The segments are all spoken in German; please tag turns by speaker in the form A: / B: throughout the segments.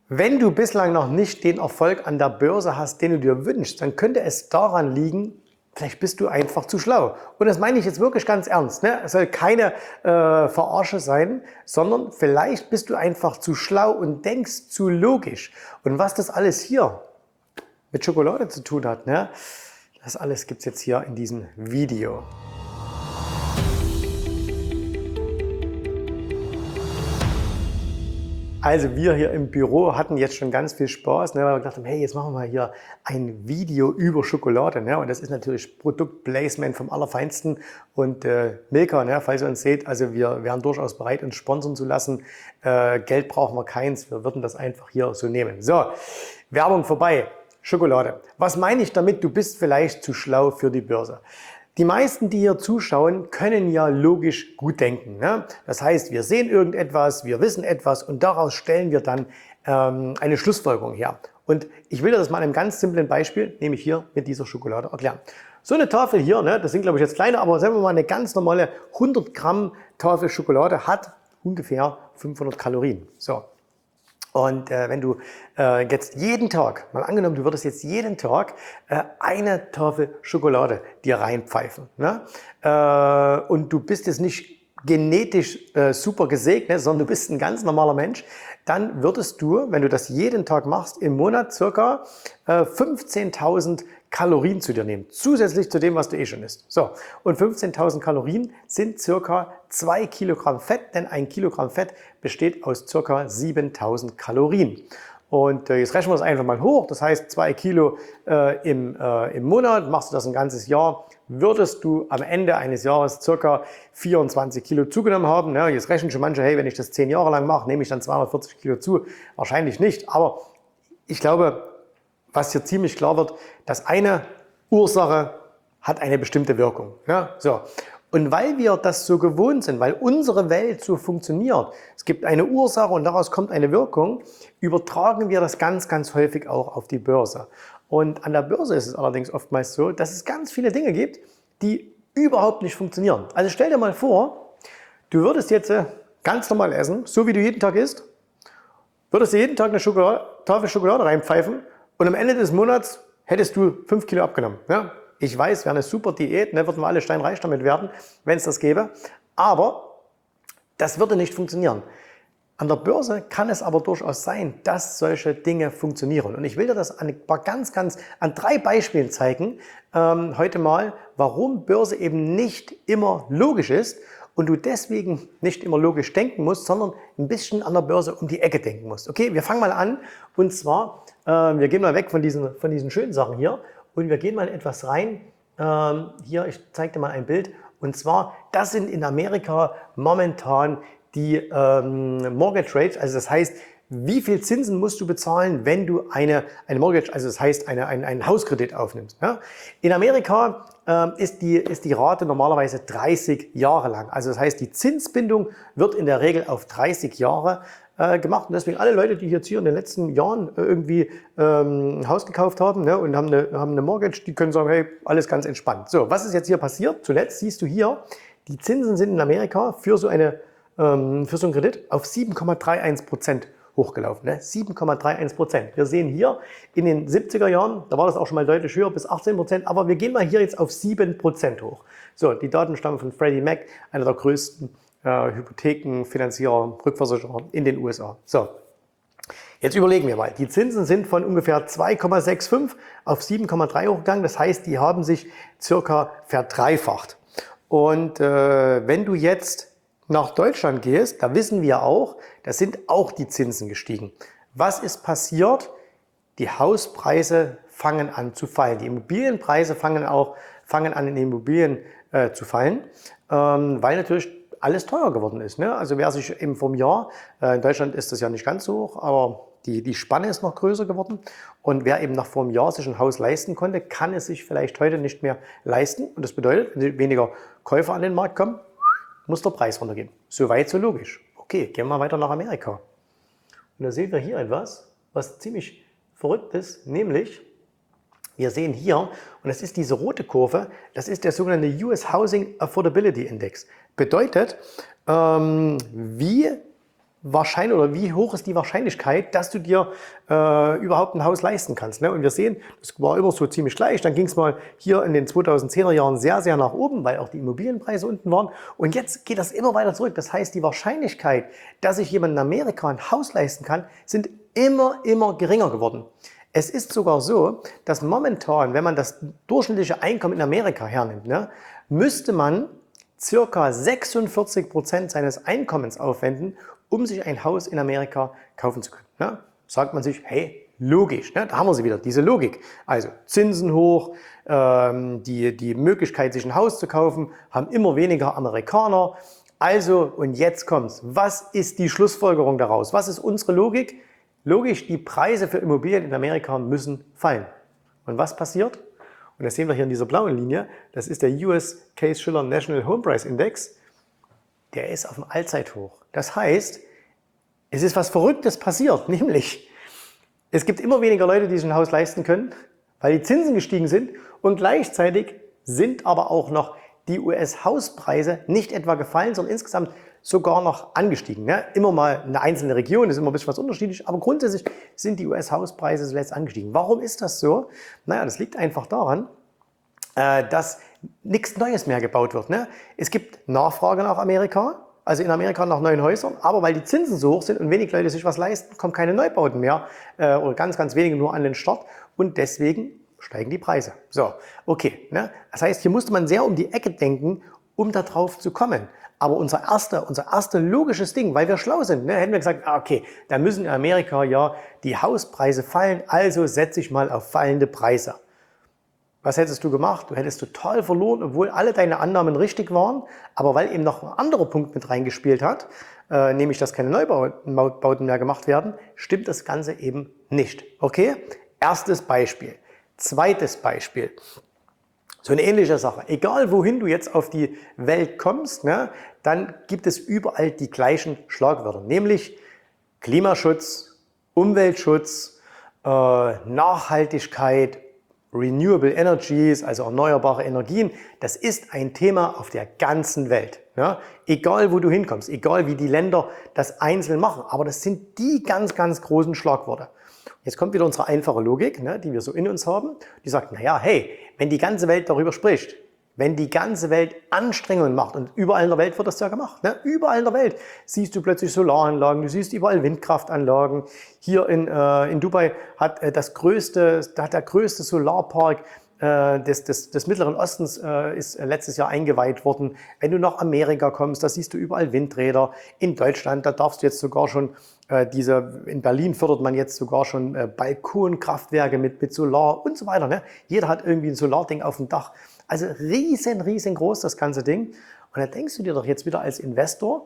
A: Wenn du bislang noch nicht den Erfolg an der Börse hast, den du dir wünschst, dann könnte es daran liegen, vielleicht bist du einfach zu schlau. Und das meine ich jetzt wirklich ganz ernst. Ne? Es soll keine Verarsche sein, sondern vielleicht bist du einfach zu schlau und denkst zu logisch. Und was das alles hier mit Schokolade zu tun hat, ne? Das alles gibt es jetzt hier in diesem Video. Also wir hier im Büro hatten jetzt schon ganz viel Spaß, ne, weil wir gedacht haben, hey, jetzt machen wir mal hier ein Video über Schokolade. Ne, und das ist natürlich Produktplacement vom Allerfeinsten. Und Milka, ne, falls ihr uns seht, also wir wären durchaus bereit, uns sponsern zu lassen. Geld brauchen wir keins, wir würden das einfach hier so nehmen. So, Werbung vorbei. Schokolade. Was meine ich damit? Du bist vielleicht zu schlau für die Börse. Die meisten, die hier zuschauen, können ja logisch gut denken. Ne? Das heißt, wir sehen irgendetwas, wir wissen etwas und daraus stellen wir dann eine Schlussfolgerung her. Und ich will dir das mal an einem ganz simplen Beispiel, nämlich hier mit dieser Schokolade, erklären. So eine Tafel hier, ne, das sind glaube ich jetzt kleine, aber sagen wir mal eine ganz normale 100 Gramm Tafel Schokolade hat ungefähr 500 Kalorien. So. Und wenn du jetzt jeden Tag, mal angenommen, du würdest jetzt jeden Tag eine Tafel Schokolade dir reinpfeifen, ne? Und du bist jetzt nicht genetisch super gesegnet, sondern du bist ein ganz normaler Mensch, dann würdest du, wenn du das jeden Tag machst, im Monat circa 15.000 Kalorien zu dir nehmen, zusätzlich zu dem, was du eh schon isst. So, und 15.000 Kalorien sind circa 2 Kilogramm Fett, denn ein Kilogramm Fett besteht aus circa 7.000 Kalorien. Und jetzt rechnen wir das einfach mal hoch, das heißt 2 Kilo im Monat, machst du das ein ganzes Jahr, würdest du am Ende eines Jahres circa 24 Kilo zugenommen haben. Ja, jetzt rechnen schon manche, hey, wenn ich das 10 Jahre lang mache, nehme ich dann 240 Kilo zu. Wahrscheinlich nicht, aber ich glaube, was hier ziemlich klar wird, dass eine Ursache hat eine bestimmte Wirkung. Ja, so. Und weil wir das so gewohnt sind, weil unsere Welt so funktioniert, es gibt eine Ursache und daraus kommt eine Wirkung, übertragen wir das ganz, ganz häufig auch auf die Börse. Und an der Börse ist es allerdings oftmals so, dass es ganz viele Dinge gibt, die überhaupt nicht funktionieren. Also stell dir mal vor, du würdest jetzt ganz normal essen, so wie du jeden Tag isst, würdest du jeden Tag eine Tafel Schokolade reinpfeifen und am Ende des Monats hättest du 5 Kilo abgenommen. Ja? Ich weiß, wäre eine super Diät, ne, würden wir alle steinreich damit werden, wenn es das gäbe. Aber das würde nicht funktionieren. An der Börse kann es aber durchaus sein, dass solche Dinge funktionieren. Und ich will dir das an 3 Beispielen zeigen, heute mal, warum Börse eben nicht immer logisch ist und du deswegen nicht immer logisch denken musst, sondern ein bisschen an der Börse um die Ecke denken musst. Okay, wir fangen mal an und zwar, wir gehen mal weg von diesen schönen Sachen hier und wir gehen mal in etwas rein. Hier, ich zeige dir mal ein Bild und zwar, das sind in Amerika momentan die Mortgage Rates, also das heißt, wie viel Zinsen musst du bezahlen, wenn du eine Mortgage, also das heißt einen Hauskredit aufnimmst. Ja? In Amerika ist die Rate normalerweise 30 Jahre lang. Also das heißt, die Zinsbindung wird in der Regel auf 30 Jahre gemacht. Und deswegen alle Leute, die jetzt hier in den letzten Jahren irgendwie ein Haus gekauft haben, ne, und haben eine Mortgage, die können sagen, hey, alles ganz entspannt. So, was ist jetzt hier passiert? Zuletzt siehst du hier, die Zinsen sind in Amerika für so einen Kredit auf 7,31% hochgelaufen. Ne? 7,31%. Wir sehen hier in den 70er Jahren, da war das auch schon mal deutlich höher, bis 18%, aber wir gehen mal hier jetzt auf 7% hoch. So, die Daten stammen von Freddie Mac, einer der größten Hypothekenfinanzierer, Rückversicherer in den USA. So, jetzt überlegen wir mal. Die Zinsen sind von ungefähr 2,65 auf 7,3 hochgegangen. Das heißt, die haben sich circa verdreifacht. Und wenn du jetzt nach Deutschland gehst, da wissen wir auch, da sind auch die Zinsen gestiegen. Was ist passiert? Die Hauspreise fangen an zu fallen. Die Immobilienpreise fangen an in Immobilien zu fallen, weil natürlich alles teuer geworden ist. Ne? Also wer sich eben vom Jahr, in Deutschland ist das ja nicht ganz so hoch, aber die Spanne ist noch größer geworden. Und wer eben noch vor einem Jahr sich ein Haus leisten konnte, kann es sich vielleicht heute nicht mehr leisten. Und das bedeutet, wenn weniger Käufer an den Markt kommen, muss der Preis runtergehen. So weit, so logisch. Okay, gehen wir mal weiter nach Amerika. Und da sehen wir hier etwas, was ziemlich verrückt ist, nämlich wir sehen hier, und das ist diese rote Kurve, das ist der sogenannte US Housing Affordability Index. Bedeutet, wie wahrscheinlich oder wie hoch ist die Wahrscheinlichkeit, dass du dir überhaupt ein Haus leisten kannst. Ne? Und wir sehen, das war immer so ziemlich gleich. Dann ging es mal hier in den 2010er Jahren sehr, sehr nach oben, weil auch die Immobilienpreise unten waren. Und jetzt geht das immer weiter zurück. Das heißt, die Wahrscheinlichkeit, dass sich jemand in Amerika ein Haus leisten kann, sind immer, immer geringer geworden. Es ist sogar so, dass momentan, wenn man das durchschnittliche Einkommen in Amerika hernimmt, ne, müsste man circa 46% seines Einkommens aufwenden, um sich ein Haus in Amerika kaufen zu können. Ne? Sagt man sich, hey, logisch, ne? Da haben wir sie wieder, diese Logik. Also Zinsen hoch, die Möglichkeit, sich ein Haus zu kaufen, haben immer weniger Amerikaner. Also, und jetzt kommt's. Was ist die Schlussfolgerung daraus? Was ist unsere Logik? Logisch, die Preise für Immobilien in Amerika müssen fallen. Und was passiert? Und das sehen wir hier in dieser blauen Linie. Das ist der US Case-Shiller National Home Price Index. Der ist auf dem Allzeithoch. Das heißt, es ist was Verrücktes passiert, nämlich es gibt immer weniger Leute, die sich ein Haus leisten können, weil die Zinsen gestiegen sind und gleichzeitig sind aber auch noch die US-Hauspreise nicht etwa gefallen, sondern insgesamt sogar noch angestiegen. Ne? Immer mal eine einzelne Region ist immer ein bisschen was unterschiedlich, aber grundsätzlich sind die US-Hauspreise zuletzt angestiegen. Warum ist das so? Naja, das liegt einfach daran, dass nichts Neues mehr gebaut wird. Ne? Es gibt Nachfrage nach Amerika, also in Amerika nach neuen Häusern, aber weil die Zinsen so hoch sind und wenig Leute sich was leisten, kommen keine Neubauten mehr oder ganz, ganz wenige nur an den Start und deswegen steigen die Preise. So, okay. Ne? Das heißt, hier musste man sehr um die Ecke denken, um da drauf zu kommen. Aber unser erste logisches Ding, weil wir schlau sind, ne, hätten wir gesagt, okay, da müssen in Amerika ja die Hauspreise fallen, also setze ich mal auf fallende Preise. Was hättest du gemacht? Du hättest total verloren, obwohl alle deine Annahmen richtig waren, aber weil eben noch ein anderer Punkt mit reingespielt hat, nämlich dass keine Neubauten mehr gemacht werden, stimmt das Ganze eben nicht. Okay? Erstes Beispiel. Zweites Beispiel. So eine ähnliche Sache. Egal wohin du jetzt auf die Welt kommst, ne, dann gibt es überall die gleichen Schlagwörter, nämlich Klimaschutz, Umweltschutz, Nachhaltigkeit, Renewable Energies, also erneuerbare Energien. Das ist ein Thema auf der ganzen Welt. Ne? Egal wo du hinkommst, egal wie die Länder das einzeln machen, aber das sind die ganz, ganz großen Schlagworte. Jetzt kommt wieder unsere einfache Logik, ne, die wir so in uns haben, die sagt, naja, hey, wenn die ganze Welt darüber spricht, wenn die ganze Welt Anstrengungen macht, und überall in der Welt wird das ja gemacht, ne, überall in der Welt siehst du plötzlich Solaranlagen, du siehst überall Windkraftanlagen. Hier in Dubai hat der größte Solarpark des Mittleren Ostens ist letztes Jahr eingeweiht worden. Wenn du nach Amerika kommst, da siehst du überall Windräder. In Deutschland, da darfst du jetzt sogar schon in Berlin fördert man jetzt sogar schon Balkonkraftwerke mit Solar und so weiter. Ne? Jeder hat irgendwie ein Solarding auf dem Dach. Also riesengroß das ganze Ding. Und da denkst du dir doch jetzt wieder als Investor,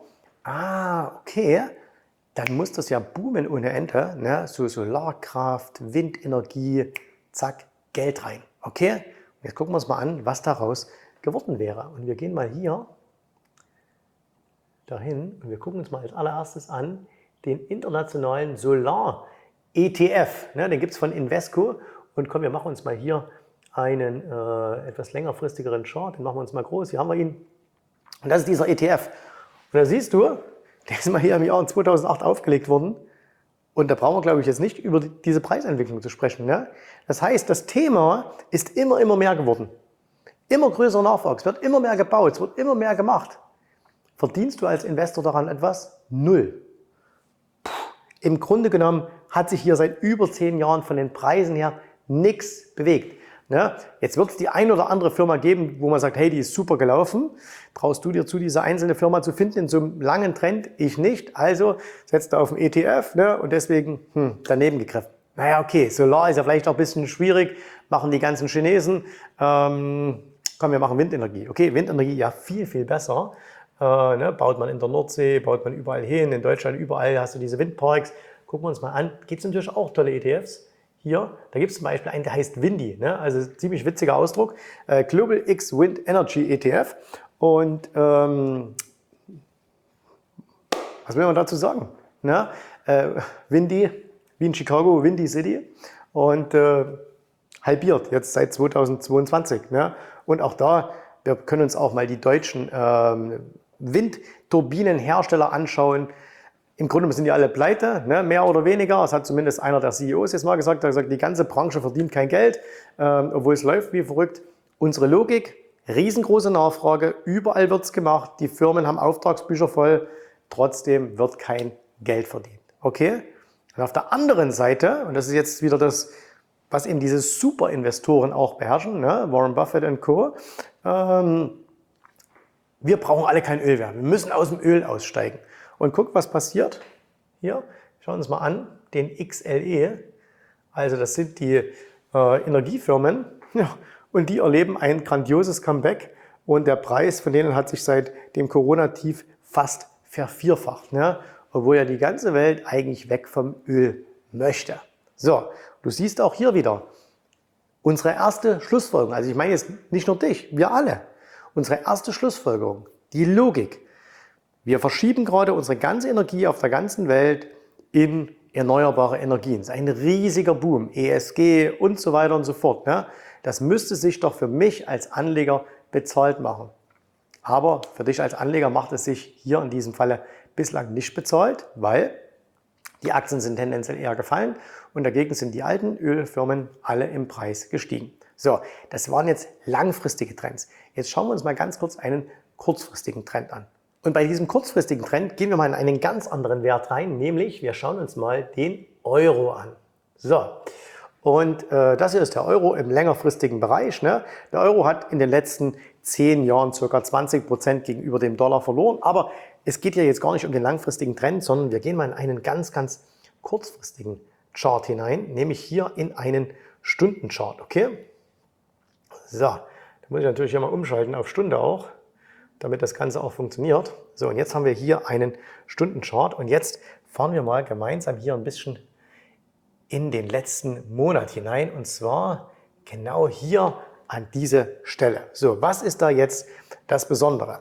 A: okay, dann muss das ja boomen ohne Ende. Ne? So Solarkraft, Windenergie, zack, Geld rein. Okay, und jetzt gucken wir uns mal an, was daraus geworden wäre. Und wir gehen mal hier dahin und wir gucken uns mal als allererstes an den internationalen Solar-ETF. Ne, den gibt es von Invesco. Und komm, wir machen uns mal hier einen etwas längerfristigeren Chart. Den machen wir uns mal groß. Hier haben wir ihn. Und das ist dieser ETF. Und da siehst du, der ist mal hier im Jahr 2008 aufgelegt worden. Und da brauchen wir, glaube ich, jetzt nicht über diese Preisentwicklung zu sprechen. Ne? Das heißt, das Thema ist immer mehr geworden. Immer größerer Nachwuchs, wird immer mehr gebaut, es wird immer mehr gemacht. Verdienst du als Investor daran etwas? Null. Im Grunde genommen hat sich hier seit über 10 Jahren von den Preisen her nichts bewegt. Ne? Jetzt wird es die ein oder andere Firma geben, wo man sagt, hey, die ist super gelaufen. Traust du dir zu, diese einzelne Firma zu finden in so einem langen Trend? Ich nicht. Also setzt du auf den ETF, ne? Und deswegen daneben gegriffen. Naja, okay, Solar ist ja vielleicht auch ein bisschen schwierig, machen die ganzen Chinesen. Komm, wir machen Windenergie. Okay, Windenergie ja viel besser. Ne? Baut man in der Nordsee, baut man überall hin. In Deutschland überall hast du diese Windparks. Gucken wir uns mal an. Gibt es natürlich auch tolle ETFs. Hier, da gibt es zum Beispiel einen, der heißt Windy, ne? Also ziemlich witziger Ausdruck, Global X Wind Energy ETF. Und was will man dazu sagen? Ne? Windy, wie in Chicago, Windy City und halbiert jetzt seit 2022. Ne? Und auch da, wir können uns auch mal die deutschen Windturbinenhersteller anschauen. Im Grunde sind die alle pleite, ne? Mehr oder weniger. Das hat zumindest einer der CEOs jetzt mal gesagt. Er hat gesagt, die ganze Branche verdient kein Geld, obwohl es läuft wie verrückt. Unsere Logik, riesengroße Nachfrage, überall wird es gemacht, die Firmen haben Auftragsbücher voll, trotzdem wird kein Geld verdient. Okay? Und auf der anderen Seite, und das ist jetzt wieder das, was eben diese Superinvestoren auch beherrschen, ne? Warren Buffett und Co., wir brauchen alle kein Öl mehr. Wir müssen aus dem Öl aussteigen. Und guck, was passiert. Hier, schauen wir uns mal an, den XLE. Also das sind die Energiefirmen. Ja, und die erleben ein grandioses Comeback. Und der Preis von denen hat sich seit dem Corona-Tief fast vervierfacht. Ne? Obwohl ja die ganze Welt eigentlich weg vom Öl möchte. So, du siehst auch hier wieder unsere erste Schlussfolgerung. Also ich meine jetzt nicht nur dich, wir alle. Unsere erste Schlussfolgerung, die Logik. Wir verschieben gerade unsere ganze Energie auf der ganzen Welt in erneuerbare Energien. Das ist ein riesiger Boom, ESG und so weiter und so fort. Ne? Das müsste sich doch für mich als Anleger bezahlt machen. Aber für dich als Anleger macht es sich hier in diesem Falle bislang nicht bezahlt, weil die Aktien sind tendenziell eher gefallen und dagegen sind die alten Ölfirmen alle im Preis gestiegen. So, das waren jetzt langfristige Trends. Jetzt schauen wir uns mal ganz kurz einen kurzfristigen Trend an. Und bei diesem kurzfristigen Trend gehen wir mal in einen ganz anderen Wert rein, nämlich wir schauen uns mal den Euro an. So, und das hier ist der Euro im längerfristigen Bereich. Ne? Der Euro hat in den letzten 10 Jahren ca. 20% gegenüber dem Dollar verloren, aber es geht ja jetzt gar nicht um den langfristigen Trend, sondern wir gehen mal in einen ganz, ganz kurzfristigen Chart hinein, nämlich hier in einen Stundenchart, okay? So, da muss ich natürlich mal umschalten auf Stunde auch, damit das Ganze auch funktioniert. So, und jetzt haben wir hier einen Stundenchart und jetzt fahren wir mal gemeinsam hier ein bisschen in den letzten Monat hinein und zwar genau hier an diese Stelle. So, was ist da jetzt das Besondere?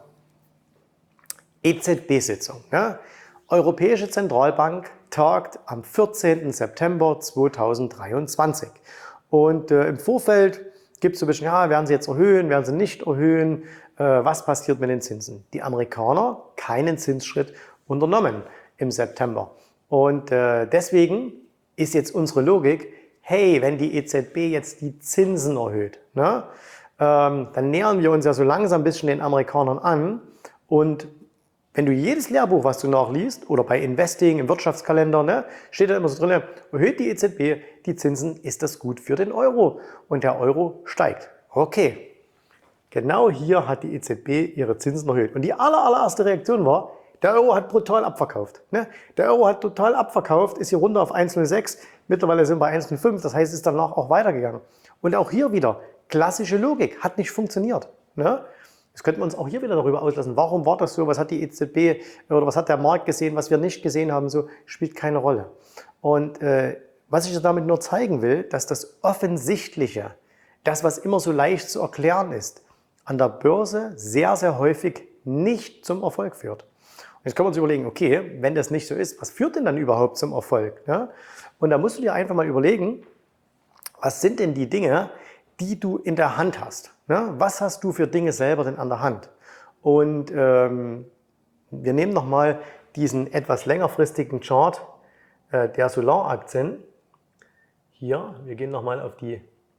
A: EZB-Sitzung. Ja? Europäische Zentralbank tagt am 14. September 2023. Und im Vorfeld gibt es so ein bisschen, ja, werden sie jetzt erhöhen, werden sie nicht erhöhen, was passiert mit den Zinsen? Die Amerikaner keinen Zinsschritt unternommen im September. Und deswegen ist jetzt unsere Logik, hey, wenn die EZB jetzt die Zinsen erhöht, ne, dann nähern wir uns ja so langsam ein bisschen den Amerikanern an. Und wenn du jedes Lehrbuch, was du nachliest, oder bei Investing im Wirtschaftskalender, ne, steht da immer so drin, erhöht die EZB die Zinsen, ist das gut für den Euro. Und der Euro steigt. Okay, genau hier hat die EZB ihre Zinsen erhöht. Und die allererste Reaktion war, der Euro hat brutal abverkauft. Ne? Der Euro hat total abverkauft, ist hier runter auf 1,06, mittlerweile sind wir bei 1,05, das heißt, es ist danach auch weitergegangen. Und auch hier wieder, klassische Logik, hat nicht funktioniert. Ne? Jetzt könnten wir uns auch hier wieder darüber auslassen, warum war das so, was hat die EZB oder was hat der Markt gesehen, was wir nicht gesehen haben, so spielt keine Rolle. Und was ich damit nur zeigen will, dass das Offensichtliche, das was immer so leicht zu erklären ist, an der Börse sehr, sehr häufig nicht zum Erfolg führt. Und jetzt können wir uns überlegen, okay, wenn das nicht so ist, was führt denn dann überhaupt zum Erfolg? Ja? Und da musst du dir einfach mal überlegen, was sind denn die Dinge, die du in der Hand hast? Ne? Was hast du für Dinge selber denn an der Hand? Und wir nehmen nochmal diesen etwas längerfristigen Chart der Solaraktien. Hier, wir gehen nochmal auf die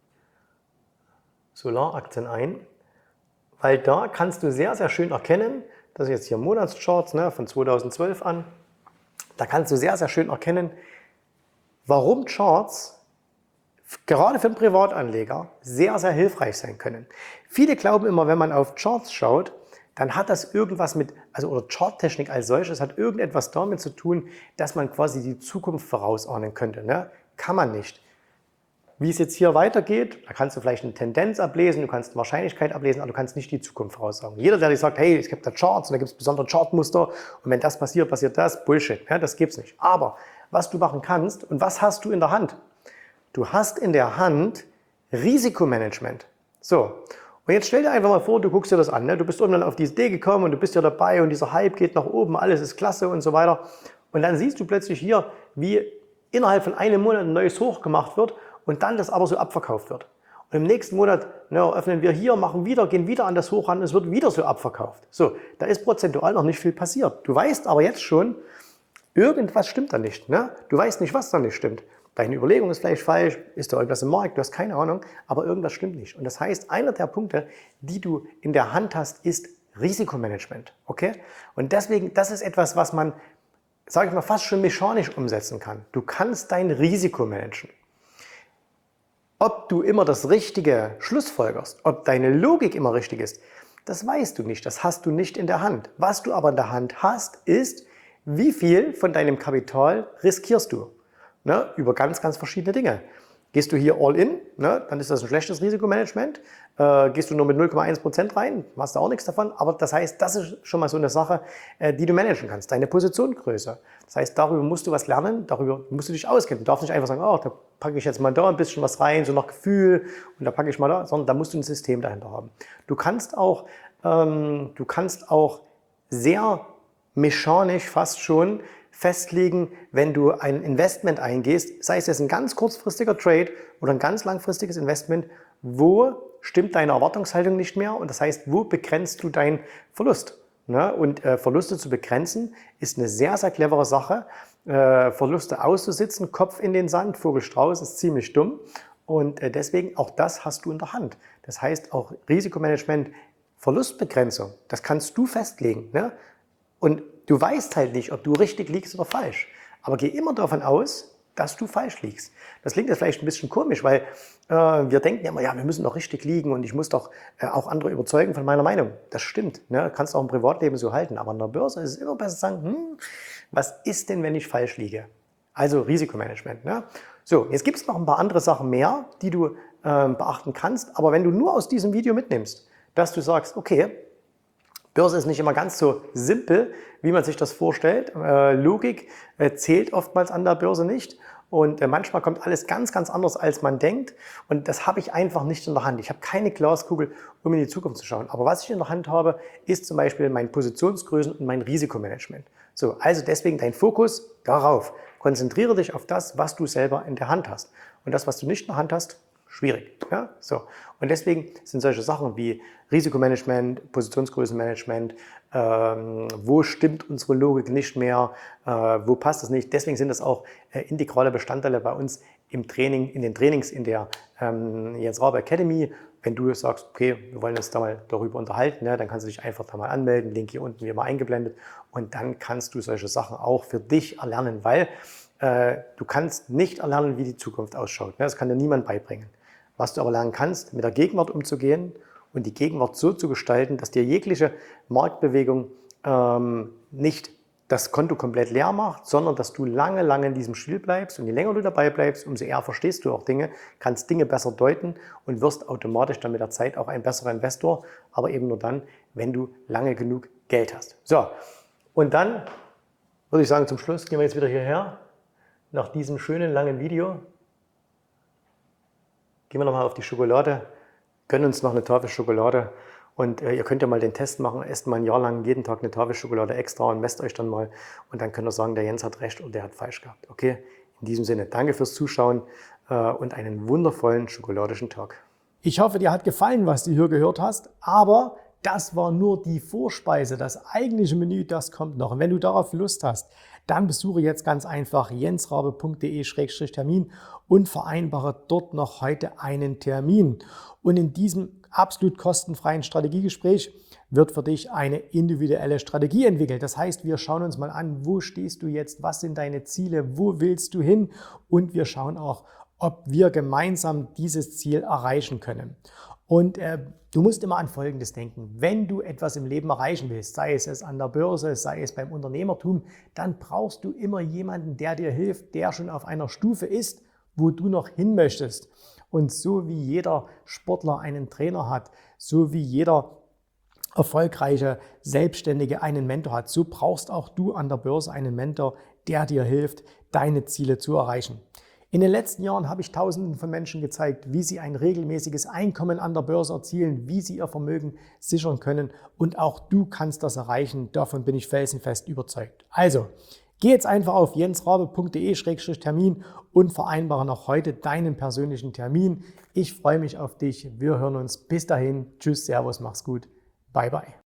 A: Solaraktien ein, weil da kannst du sehr, sehr schön erkennen, das sind jetzt hier Monatscharts, ne, von 2012 an, da kannst du sehr, sehr schön erkennen, warum Charts gerade für einen Privatanleger sehr, sehr hilfreich sein können. Viele glauben immer, wenn man auf Charts schaut, dann hat das irgendwas mit, also oder Charttechnik als solches hat irgendetwas damit zu tun, dass man quasi die Zukunft vorausahnen könnte. Ne? Kann man nicht. Wie es jetzt hier weitergeht, da kannst du vielleicht eine Tendenz ablesen, du kannst eine Wahrscheinlichkeit ablesen, aber du kannst nicht die Zukunft voraussagen. Jeder, der dir sagt, hey, es gibt da Charts und da gibt es besondere Chartmuster und wenn das passiert, passiert das, Bullshit. Ja, das gibt es nicht. Aber was du machen kannst und was hast du in der Hand? Du hast in der Hand Risikomanagement. So, und jetzt stell dir einfach mal vor, du guckst dir das an. Ne? Du bist irgendwann auf die Idee gekommen und du bist ja dabei und dieser Hype geht nach oben, alles ist klasse und so weiter. Und dann siehst du plötzlich hier, wie innerhalb von einem Monat ein neues Hoch gemacht wird und dann das aber so abverkauft wird. Und im nächsten Monat öffnen wir hier, machen wieder, gehen wieder an das Hoch ran und es wird wieder so abverkauft. So, da ist prozentual noch nicht viel passiert. Du weißt aber jetzt schon, Irgendwas stimmt da nicht. Ne? Du weißt nicht, was da nicht stimmt. Deine Überlegung ist vielleicht falsch, ist da irgendwas im Markt, du hast keine Ahnung, aber irgendwas stimmt nicht. Und das heißt, einer der Punkte, die du in der Hand hast, ist Risikomanagement. Okay? Und deswegen, das ist etwas, was man, sage ich mal, fast schon mechanisch umsetzen kann. Du kannst dein Risiko managen. Ob du immer das Richtige schlussfolgerst, ob deine Logik immer richtig ist, das weißt du nicht, das hast du nicht in der Hand. Was du aber in der Hand hast, ist, wie viel von deinem Kapital riskierst du? Ne, über ganz, ganz verschiedene Dinge. Gehst du hier all in, ne, dann ist das ein schlechtes Risikomanagement. Gehst du nur mit 0,1% rein, hast du auch nichts davon. Aber das heißt, das ist schon mal so eine Sache, die du managen kannst. Deine Positionsgröße. Das heißt, darüber musst du was lernen, darüber musst du dich auskennen. Du darfst nicht einfach sagen, oh, da packe ich jetzt mal da ein bisschen was rein, so nach Gefühl und da packe ich mal da, sondern da musst du ein System dahinter haben. Du kannst auch sehr mechanisch fast schon festlegen, wenn du ein Investment eingehst, sei es jetzt ein ganz kurzfristiger Trade oder ein ganz langfristiges Investment, wo stimmt deine Erwartungshaltung nicht mehr und das heißt, wo begrenzt du deinen Verlust? Ne? Und Verluste zu begrenzen ist eine sehr, sehr clevere Sache. Verluste auszusitzen, Kopf in den Sand, Vogelstrauß ist ziemlich dumm und deswegen auch das hast du in der Hand. Das heißt auch Risikomanagement, Verlustbegrenzung, das kannst du festlegen. Ne? Und du weißt halt nicht, ob du richtig liegst oder falsch. Aber geh immer davon aus, dass du falsch liegst. Das klingt jetzt vielleicht ein bisschen komisch, weil wir denken ja immer, ja, wir müssen doch richtig liegen und ich muss doch auch andere überzeugen von meiner Meinung. Das stimmt, ne? Kannst du auch im Privatleben so halten. Aber an der Börse ist es immer besser zu sagen, was ist denn, wenn ich falsch liege? Also Risikomanagement. Ne? So, jetzt gibt es noch ein paar andere Sachen mehr, die du beachten kannst. Aber wenn du nur aus diesem Video mitnimmst, dass du sagst, okay, Börse ist nicht immer ganz so simpel, wie man sich das vorstellt. Logik zählt oftmals an der Börse nicht und manchmal kommt alles ganz, ganz anders, als man denkt. Und das habe ich einfach nicht in der Hand. Ich habe keine Glaskugel, um in die Zukunft zu schauen. Aber was ich in der Hand habe, ist zum Beispiel mein Positionsgrößen und mein Risikomanagement. So, also deswegen dein Fokus darauf. Konzentriere dich auf das, was du selber in der Hand hast. Und das, was du nicht in der Hand hast, schwierig. Ja? So. Und deswegen sind solche Sachen wie Risikomanagement, Positionsgrößenmanagement, wo stimmt unsere Logik nicht mehr, wo passt es nicht. Deswegen sind das auch integrale Bestandteile bei uns im Training, in den Trainings in der Jens Rabe Academy. Wenn du sagst, okay, wir wollen uns da mal darüber unterhalten, ne, dann kannst du dich einfach da mal anmelden, Link hier unten wie immer eingeblendet und dann kannst du solche Sachen auch für dich erlernen, weil du kannst nicht erlernen, wie die Zukunft ausschaut. Ne? Das kann dir niemand beibringen. Was du aber lernen kannst, mit der Gegenwart umzugehen und die Gegenwart so zu gestalten, dass dir jegliche Marktbewegung nicht das Konto komplett leer macht, sondern dass du lange, lange in diesem Spiel bleibst und je länger du dabei bleibst, umso eher verstehst du auch Dinge, kannst Dinge besser deuten und wirst automatisch dann mit der Zeit auch ein besserer Investor, aber eben nur dann, wenn du lange genug Geld hast. So, und dann würde ich sagen, zum Schluss gehen wir jetzt wieder hierher, nach diesem schönen langen Video. Gehen wir nochmal auf die Schokolade, gönnen uns noch eine Tafel Schokolade und ihr könnt ja mal den Test machen, esst mal ein Jahr lang jeden Tag eine Tafel Schokolade extra und messt euch dann mal und dann könnt ihr sagen, der Jens hat recht und der hat falsch gehabt. Okay, in diesem Sinne, danke fürs Zuschauen und einen wundervollen schokoladischen Tag. Ich hoffe, dir hat gefallen, was du hier gehört hast, aber das war nur die Vorspeise, das eigentliche Menü, das kommt noch. Und wenn du darauf Lust hast, dann besuche jetzt ganz einfach jensrabe.de/termin und vereinbare dort noch heute einen Termin. Und in diesem absolut kostenfreien Strategiegespräch wird für dich eine individuelle Strategie entwickelt. Das heißt, wir schauen uns mal an, wo stehst du jetzt, was sind deine Ziele, wo willst du hin und wir schauen auch, ob wir gemeinsam dieses Ziel erreichen können. Und du musst immer an Folgendes denken. Wenn du etwas im Leben erreichen willst, sei es an der Börse, sei es beim Unternehmertum, dann brauchst du immer jemanden, der dir hilft, der schon auf einer Stufe ist, wo du noch hin möchtest. Und so wie jeder Sportler einen Trainer hat, so wie jeder erfolgreiche Selbstständige einen Mentor hat, so brauchst auch du an der Börse einen Mentor, der dir hilft, deine Ziele zu erreichen. In den letzten Jahren habe ich Tausenden von Menschen gezeigt, wie sie ein regelmäßiges Einkommen an der Börse erzielen, wie sie ihr Vermögen sichern können und auch du kannst das erreichen, davon bin ich felsenfest überzeugt. Also, geh jetzt einfach auf jensrabe.de/termin und vereinbare noch heute deinen persönlichen Termin. Ich freue mich auf dich, wir hören uns, bis dahin, tschüss, servus, mach's gut, bye bye.